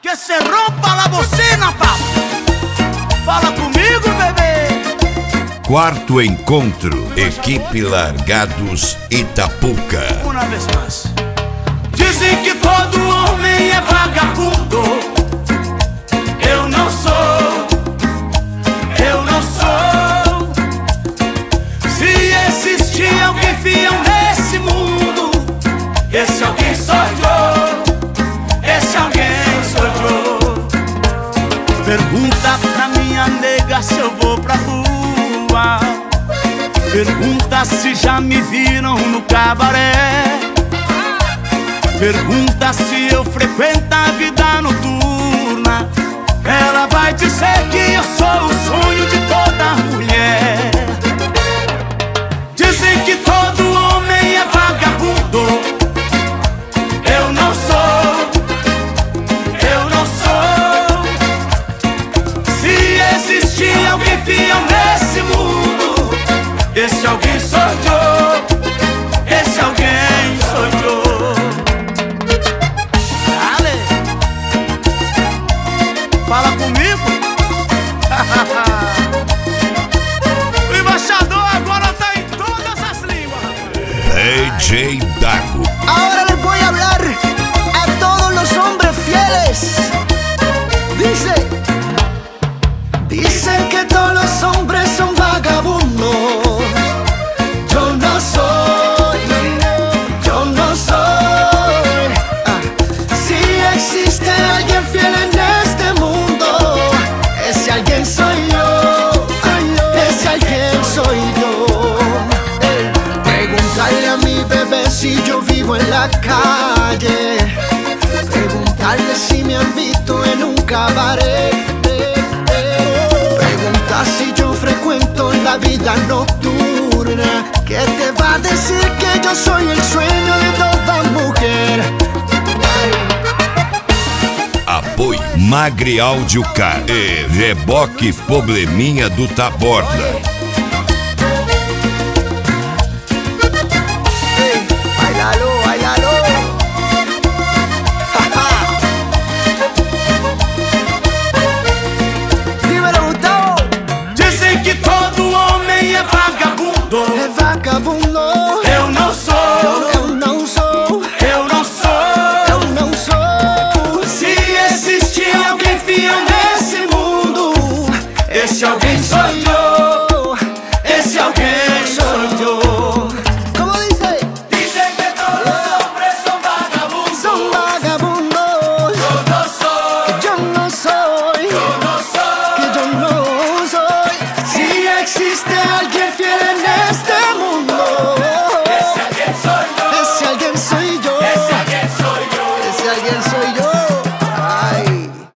Que se rompa la bocina, papo. Fala comigo, bebê. Quarto encontro, equipe Largados Itapuca. Uma vez mais. Dizem que todo homem é vagabundo. Eu não sou. Eu não sou. Se existir alguém fiel nesse mundo, esse alguém sou eu. Esse alguém sou eu. Pergunta pra minha nega se eu vou pra rua. Pergunta se já me viram no cabaré. Pergunta se eu frequento a vida noturna. Ela vai dizer que eu sou o sonho de toda mulher. Dizem que todo homem é vagabundo. Eu não sou. Eu não sou. Se existir alguém fiel nesse mundo, esse alguém sou eu. Esse alguém sou eu. Fala comigo. O embaixador agora tá em todas as línguas. DJ Dago. Ahora les voy a hablar a todos los hombres fieles. Dicen que todos los hombres son vagabundos. Yo no soy. Yo no soy. Si existe alguien fiel en este mundo, ese alguien soy yo. Ese alguien soy yo. Preguntarle a mi bebé si yo vivo en la calle. Preguntarle si me han visto en un cabaret. Preguntar si yo frecuento la vida nocturna. ¿Qué te va a decir que yo soy el sueño de toda mujer? Apoio Magre Áudio Car e Reboque Probleminha do Taborda. Bailalo, bailalo. Dímelo, Gustavo. Dizem que todo homem é vagabundo. É vagabundo. Eu não sou. Eu não sou. Eu não sou. Eu não sou. Se existir alguém fiel nesse mundo, esse alguém sou eu. Esse alguém sou eu. ¿Cómo dice? Dizem que todos os hombres são vagabundos. Son vagabundos. Eu não sou. Yo no soy. Eu não sou. Que yo no soy. Se existe